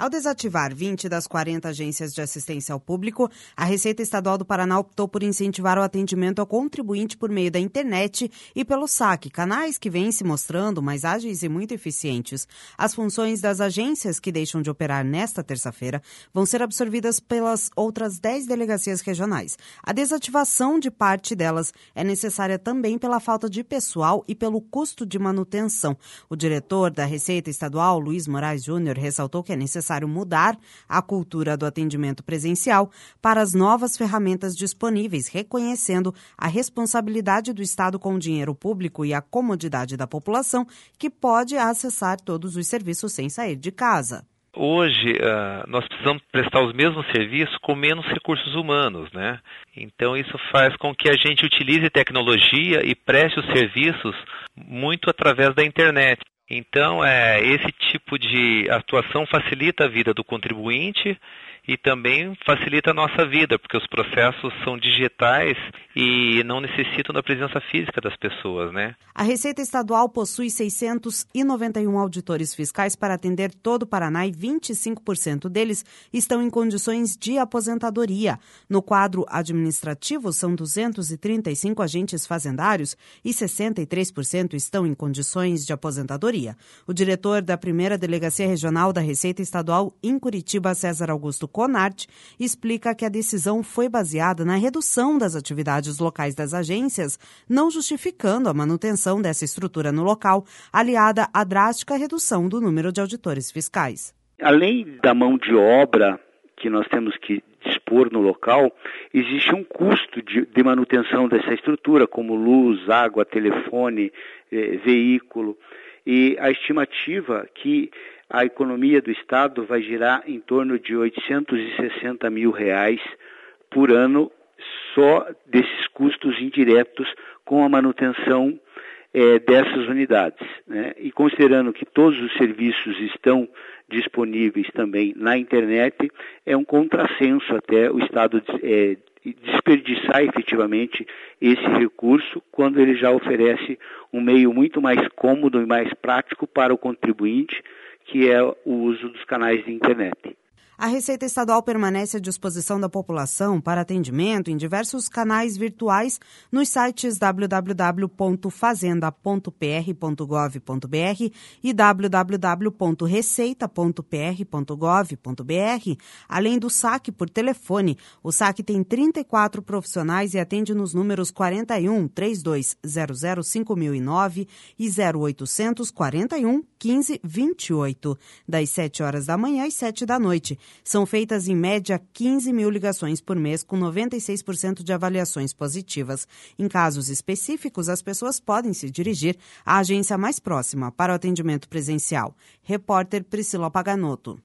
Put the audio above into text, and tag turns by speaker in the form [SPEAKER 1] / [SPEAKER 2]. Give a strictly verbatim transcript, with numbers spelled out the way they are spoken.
[SPEAKER 1] Ao desativar vinte das quarenta agências de assistência ao público, a Receita Estadual do Paraná optou por incentivar o atendimento ao contribuinte por meio da internet e pelo saque, canais que vêm se mostrando mais ágeis e muito eficientes. As funções das agências que deixam de operar nesta terça-feira vão ser absorvidas pelas outras dez delegacias regionais. A desativação de parte delas é necessária também pela falta de pessoal e pelo custo de manutenção. O diretor da Receita Estadual, Luiz Moraes Júnior, ressaltou que é necessário necessário mudar a cultura do atendimento presencial para as novas ferramentas disponíveis, reconhecendo a responsabilidade do Estado com o dinheiro público e a comodidade da população, que pode acessar todos os serviços sem sair de casa.
[SPEAKER 2] Hoje, uh, nós precisamos prestar os mesmos serviços com menos recursos humanos, né? Então, isso faz com que a gente utilize tecnologia e preste os serviços muito através da internet. Então, é, esse tipo de atuação facilita a vida do contribuinte e também facilita a nossa vida, porque os processos são digitais e não necessitam da presença física das pessoas, né?
[SPEAKER 1] A Receita Estadual possui seiscentos e noventa e um auditores fiscais para atender todo o Paraná e vinte e cinco por cento deles estão em condições de aposentadoria. No quadro administrativo, são duzentos e trinta e cinco agentes fazendários e sessenta e três por cento estão em condições de aposentadoria. O diretor da primeira Delegacia Regional da Receita Estadual em Curitiba, César Augusto Conarte, explica que a decisão foi baseada na redução das atividades locais das agências, não justificando a manutenção dessa estrutura no local, aliada à drástica redução do número de auditores fiscais.
[SPEAKER 3] Além da mão de obra que nós temos que dispor no local, existe um custo de, de manutenção dessa estrutura, como luz, água, telefone, eh, veículo, e a estimativa que a economia do Estado vai girar em torno de oitocentos e sessenta mil reais por ano só desses custos indiretos com a manutenção é, dessas unidades, né? E considerando que todos os serviços estão disponíveis também na internet, é um contrassenso até o Estado é, desperdiçar efetivamente esse recurso quando ele já oferece um meio muito mais cômodo e mais prático para o contribuinte, que é o uso dos canais de internet.
[SPEAKER 1] A Receita Estadual permanece à disposição da população para atendimento em diversos canais virtuais nos sites w w w ponto fazenda ponto p r ponto gov ponto b r e w w w ponto receita ponto p r ponto gov ponto b r, além do saque por telefone. O saque tem trinta e quatro profissionais e atende nos números quarenta e um, trinta e dois zero zero, cinco mil e nove e zero oitocentos, quarenta e um, quinze, vinte e oito, das sete horas da manhã às sete da noite. São feitas, em média, quinze mil ligações por mês, com noventa e seis por cento de avaliações positivas. Em casos específicos, as pessoas podem se dirigir à agência mais próxima para o atendimento presencial. Repórter Priscila Paganoto.